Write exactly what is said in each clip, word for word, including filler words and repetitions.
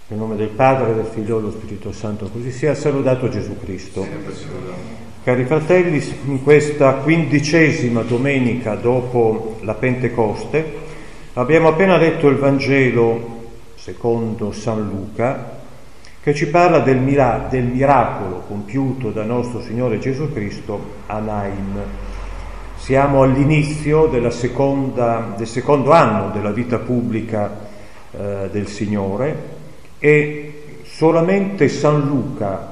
Nel nome del Padre, del Figlio e dello Spirito Santo, così sia. Saludato Gesù Cristo. Cari fratelli, in questa quindicesima domenica dopo la Pentecoste abbiamo appena letto il Vangelo secondo San Luca, che ci parla del, mira- del miracolo compiuto da nostro Signore Gesù Cristo a Nain. Siamo all'inizio della seconda, del secondo anno della vita pubblica eh, del Signore, e solamente San Luca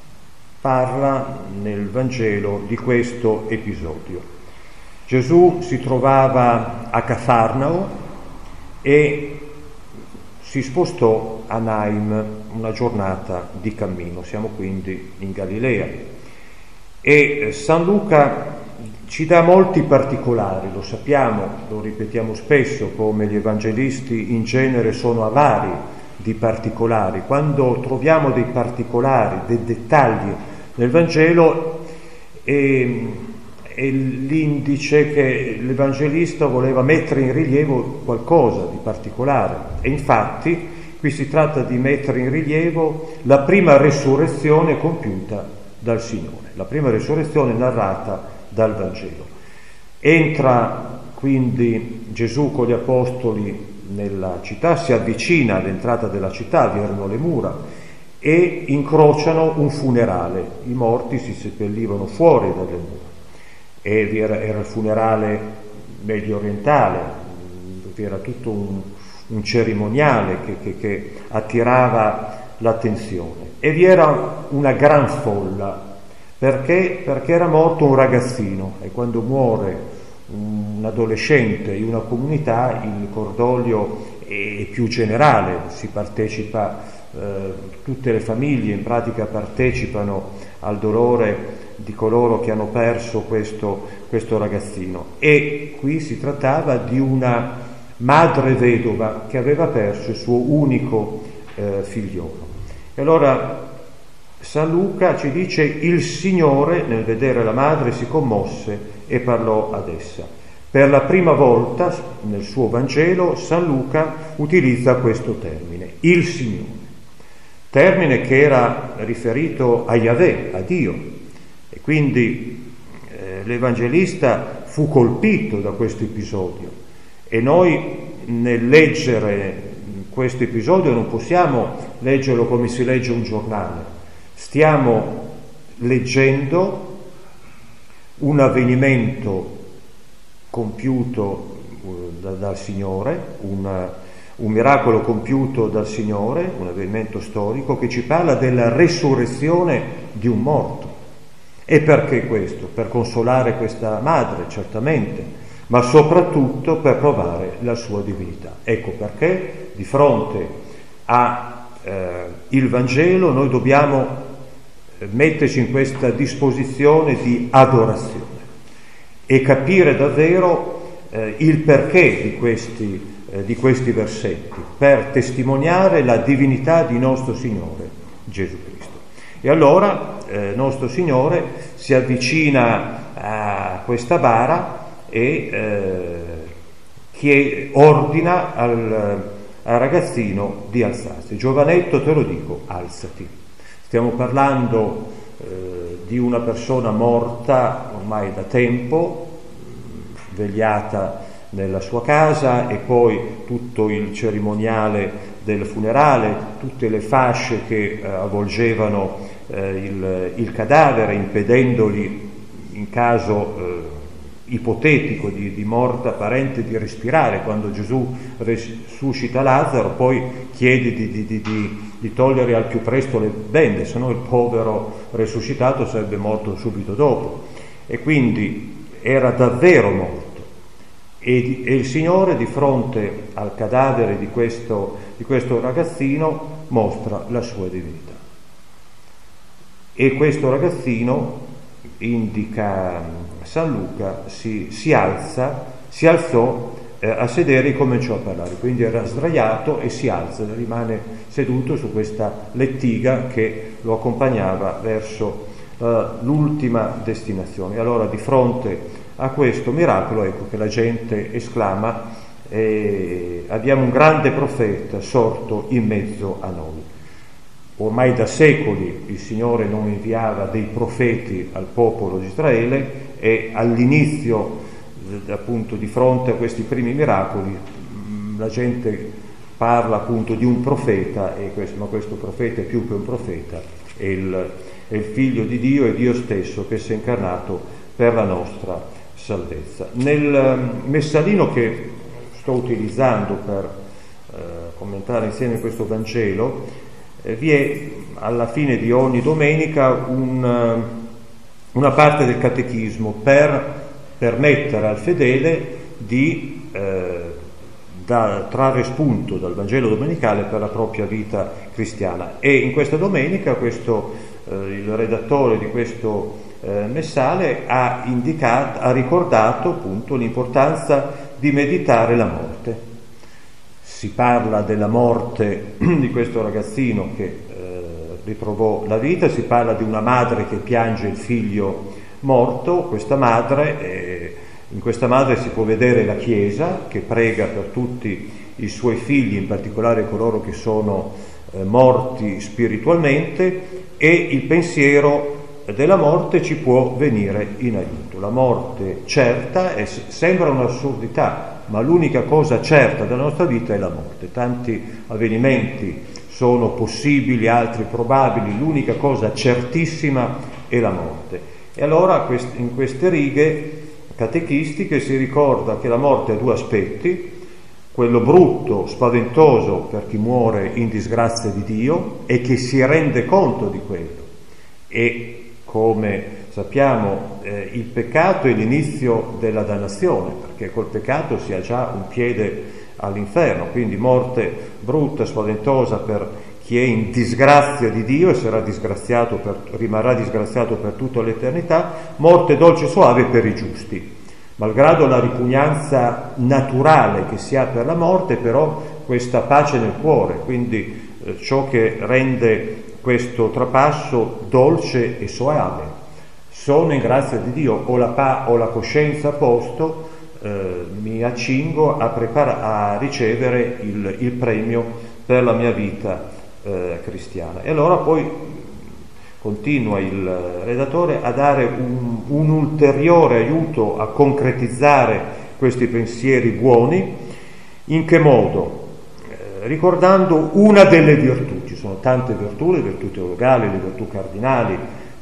parla nel Vangelo di questo episodio. Gesù si trovava a Cafarnao e si spostò a Nain, una giornata di cammino. Siamo quindi in Galilea e San Luca ci dà molti particolari, lo sappiamo, lo ripetiamo spesso, come gli evangelisti in genere sono avari di particolari. Quando troviamo dei particolari, dei dettagli nel Vangelo, è, è l'indice che l'evangelista voleva mettere in rilievo qualcosa di particolare. E infatti qui si tratta di mettere in rilievo la prima resurrezione compiuta dal Signore, la prima resurrezione narrata dal Vangelo. Entra quindi Gesù con gli apostoli nella città, si avvicina all'entrata della città, vi erano le mura, e incrociano un funerale. I morti si seppellivano fuori dalle mura, e era, era il funerale medio orientale, era tutto un, un cerimoniale che, che, che attirava l'attenzione, e vi era una gran folla, perché, perché era morto un ragazzino, e quando muore un adolescente in una comunità il cordoglio è più generale, si partecipa, eh, tutte le famiglie in pratica partecipano al dolore di coloro che hanno perso questo, questo ragazzino. E qui si trattava di una madre vedova che aveva perso il suo unico eh, figliolo. E allora San Luca ci dice: il Signore, nel vedere la madre, si commosse e parlò ad essa. Per la prima volta nel suo Vangelo San Luca utilizza questo termine, il Signore, termine che era riferito a Yahweh, a Dio, e quindi eh, l'Evangelista fu colpito da questo episodio, e noi nel leggere questo episodio non possiamo leggerlo come si legge un giornale, stiamo leggendo un avvenimento compiuto da, dal Signore, un, un miracolo compiuto dal Signore, un avvenimento storico che ci parla della resurrezione di un morto. E perché questo? Per consolare questa madre, certamente, ma soprattutto per provare la sua divinità. Ecco perché di fronte al eh, Vangelo noi dobbiamo metterci in questa disposizione di adorazione e capire davvero eh, il perché di questi, eh, di questi versetti, per testimoniare la divinità di nostro Signore Gesù Cristo. E allora eh, nostro Signore si avvicina a questa bara e eh, che ordina al, al ragazzino di alzarsi. Giovanetto, te lo dico, alzati. Stiamo parlando eh, di una persona morta ormai da tempo, vegliata nella sua casa, e poi tutto il cerimoniale del funerale, tutte le fasce che eh, avvolgevano eh, il, il cadavere, impedendogli, in caso eh, ipotetico di, di morte apparente, di respirare. Quando Gesù resuscita Lazzaro, poi chiede di, di, di, di di togliere al più presto le bende, se no il povero resuscitato sarebbe morto subito dopo. E quindi era davvero morto. E, e il Signore, di fronte al cadavere di questo, di questo ragazzino, mostra la sua divinità. E questo ragazzino, indica San Luca, si, si alza, si alzò eh, a sedere e cominciò a parlare. Quindi era sdraiato e si alza, rimane seduto su questa lettiga che lo accompagnava verso uh, l'ultima destinazione. Allora, di fronte a questo miracolo, ecco che la gente esclama eh, abbiamo un grande profeta sorto in mezzo a noi. Ormai da secoli il Signore non inviava dei profeti al popolo di Israele e all'inizio, appunto, di fronte a questi primi miracoli, la gente parla appunto di un profeta, e questo, ma questo profeta è più che un profeta, è il, è il Figlio di Dio, è Dio stesso che si è incarnato per la nostra salvezza. Nel messalino che sto utilizzando per eh, commentare insieme questo Vangelo, eh, vi è alla fine di ogni domenica un, una parte del catechismo per permettere al fedele di eh, da trarre spunto dal Vangelo domenicale per la propria vita cristiana. E in questa domenica questo, eh, il redattore di questo eh, messale ha indicato, ha ricordato appunto l'importanza di meditare la morte. Si parla della morte di questo ragazzino che eh, ritrovò la vita, si parla di una madre che piange il figlio morto. Questa madre eh, In questa madre si può vedere la Chiesa che prega per tutti i suoi figli, in particolare coloro che sono eh, morti spiritualmente, e il pensiero della morte ci può venire in aiuto. La morte certa è, sembra un'assurdità, ma l'unica cosa certa della nostra vita è la morte. Tanti avvenimenti sono possibili, altri probabili, l'unica cosa certissima è la morte. E allora in queste righe catechistiche si ricorda che la morte ha due aspetti: quello brutto, spaventoso per chi muore in disgrazia di Dio e che si rende conto di quello, e come sappiamo eh, il peccato è l'inizio della dannazione, perché col peccato si ha già un piede all'inferno. Quindi morte brutta, spaventosa per chi è in disgrazia di Dio e sarà disgraziato per, rimarrà disgraziato per tutta l'eternità. Morte dolce e suave per i giusti. Malgrado la ripugnanza naturale che si ha per la morte, però questa pace nel cuore, quindi eh, ciò che rende questo trapasso dolce e soave. Sono in grazia di Dio, ho la, pa- ho la coscienza a posto, eh, mi accingo a, prepara- a ricevere il, il premio per la mia vita eh, cristiana. E allora poi continua il redattore a dare un, un ulteriore aiuto a concretizzare questi pensieri buoni. In che modo? Eh, ricordando una delle virtù. Ci sono tante virtù, le virtù teologali, le virtù cardinali,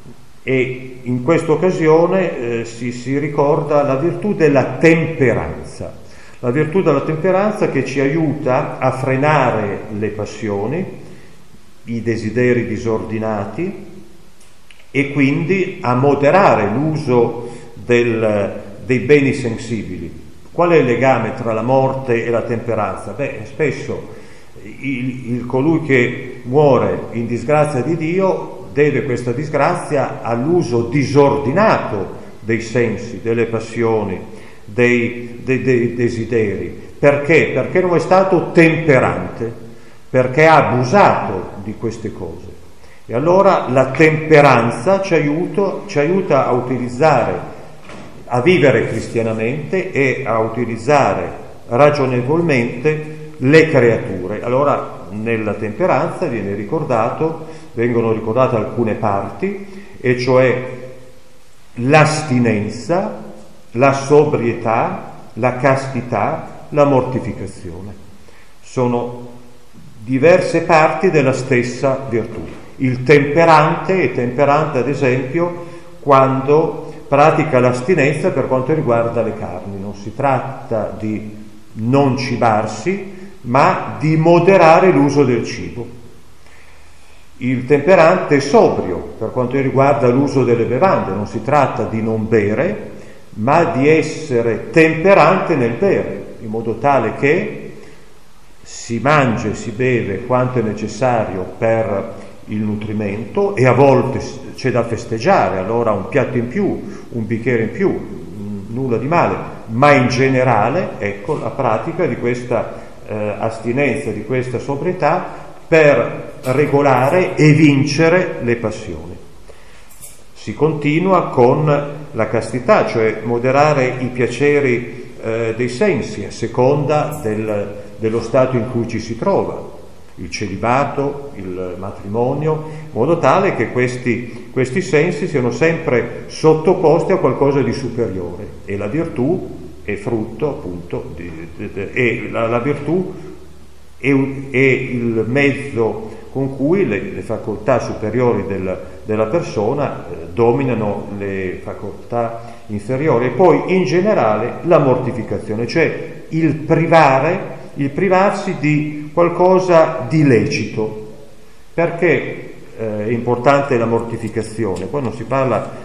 e in questa occasione eh, si, si ricorda la virtù della temperanza. La virtù della temperanza che ci aiuta a frenare le passioni, i desideri disordinati, e quindi a moderare l'uso del, dei beni sensibili. Qual è il legame tra la morte e la temperanza? Beh, spesso il, il colui che muore in disgrazia di Dio deve questa disgrazia all'uso disordinato dei sensi, delle passioni, dei, dei, dei desideri. Perché? Perché non è stato temperante, perché ha abusato di queste cose. E allora la temperanza ci aiuta, ci aiuta a utilizzare, a vivere cristianamente e a utilizzare ragionevolmente le creature. Allora nella temperanza viene ricordato, vengono ricordate alcune parti, e cioè l'astinenza, la sobrietà, la castità, la mortificazione. Sono diverse parti della stessa virtù. Il temperante è temperante, ad esempio, quando pratica l'astinenza per quanto riguarda le carni. Non si tratta di non cibarsi, ma di moderare l'uso del cibo. Il temperante è sobrio per quanto riguarda l'uso delle bevande. Non si tratta di non bere, ma di essere temperante nel bere, in modo tale che si mangia e si beve quanto è necessario per il nutrimento, e a volte c'è da festeggiare, allora un piatto in più, un bicchiere in più, nulla di male, ma in generale, ecco, la pratica di questa eh, astinenza, di questa sobrietà per regolare e vincere le passioni. Si continua con la castità, cioè moderare i piaceri eh, dei sensi, a seconda del, dello stato in cui ci si trova, il celibato, il matrimonio, in modo tale che questi, questi sensi siano sempre sottoposti a qualcosa di superiore, e la virtù è frutto appunto di, di, di, e la, la virtù è, è il mezzo con cui le, le facoltà superiori del, della persona eh, dominano le facoltà inferiori, e poi in generale la mortificazione, cioè il privare, il privarsi di qualcosa di lecito. Perché eh, è importante la mortificazione? Qua non si parla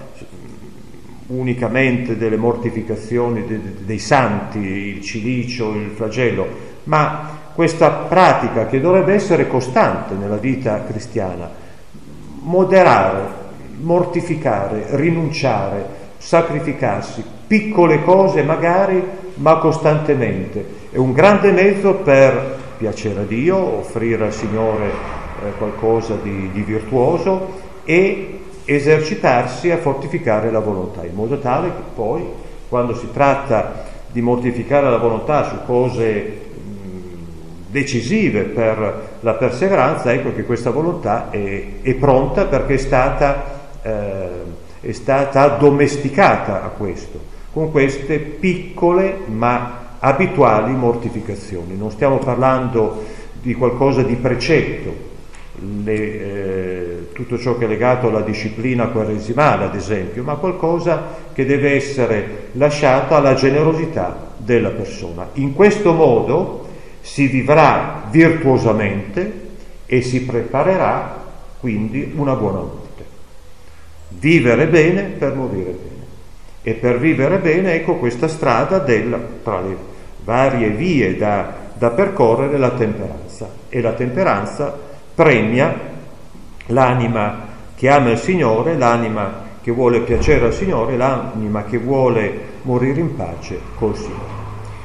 unicamente delle mortificazioni de, de, dei santi, il cilicio, il flagello, ma questa pratica che dovrebbe essere costante nella vita cristiana, moderare, mortificare, rinunciare, sacrificarsi, piccole cose magari, ma costantemente, è un grande mezzo per piacere a Dio, offrire al Signore eh, qualcosa di, di virtuoso e esercitarsi a fortificare la volontà, in modo tale che poi, quando si tratta di mortificare la volontà su cose mh, decisive per la perseveranza, ecco che questa volontà è, è pronta, perché è stata, eh, è stata addomesticata a questo, con queste piccole ma abituali mortificazioni. Non stiamo parlando di qualcosa di precetto, le, eh, tutto ciò che è legato alla disciplina quaresimale ad esempio, ma qualcosa che deve essere lasciato alla generosità della persona. In questo modo si vivrà virtuosamente e si preparerà quindi una buona morte. Vivere bene per morire bene. E per vivere bene, ecco questa strada della, tra le varie vie da, da percorrere, la temperanza. E la temperanza premia l'anima che ama il Signore, l'anima che vuole piacere al Signore, l'anima che vuole morire in pace col Signore.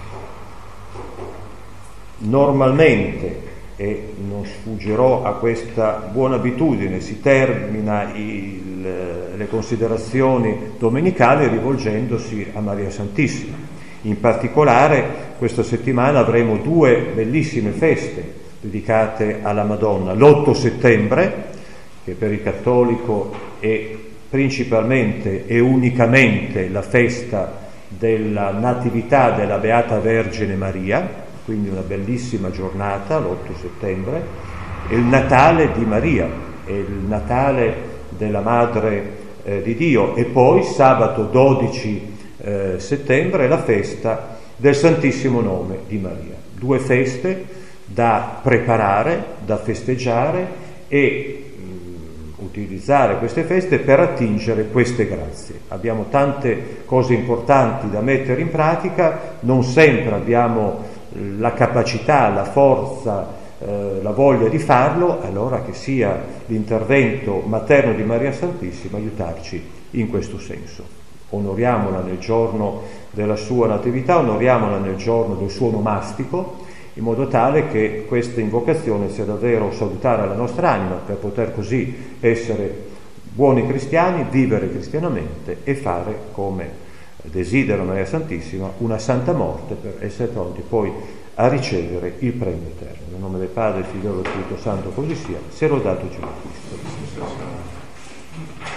Normalmente, e non sfuggirò a questa buona abitudine, si termina il, le considerazioni domenicali rivolgendosi a Maria Santissima. In particolare questa settimana avremo due bellissime feste dedicate alla Madonna. L'otto settembre, che per il cattolico è principalmente e unicamente la festa della Natività della Beata Vergine Maria, quindi una bellissima giornata, l'otto settembre, è il Natale di Maria, è il Natale della Madre eh, di Dio, e poi sabato dodici eh, settembre la festa del Santissimo Nome di Maria. Due feste da preparare, da festeggiare e mh, utilizzare queste feste per attingere queste grazie. Abbiamo tante cose importanti da mettere in pratica, non sempre abbiamo la capacità, la forza, eh, la voglia di farlo, allora che sia l'intervento materno di Maria Santissima aiutarci in questo senso. Onoriamola nel giorno della sua natività, onoriamola nel giorno del suo nomastico, in modo tale che questa invocazione sia davvero salutare alla nostra anima, per poter così essere buoni cristiani, vivere cristianamente e fare, come desidera Maria Santissima, una santa morte per essere pronti poi a ricevere il premio eterno. Nel nome del Padre, Figlio e Spirito Santo, così sia. Sia lodato Gesù Cristo.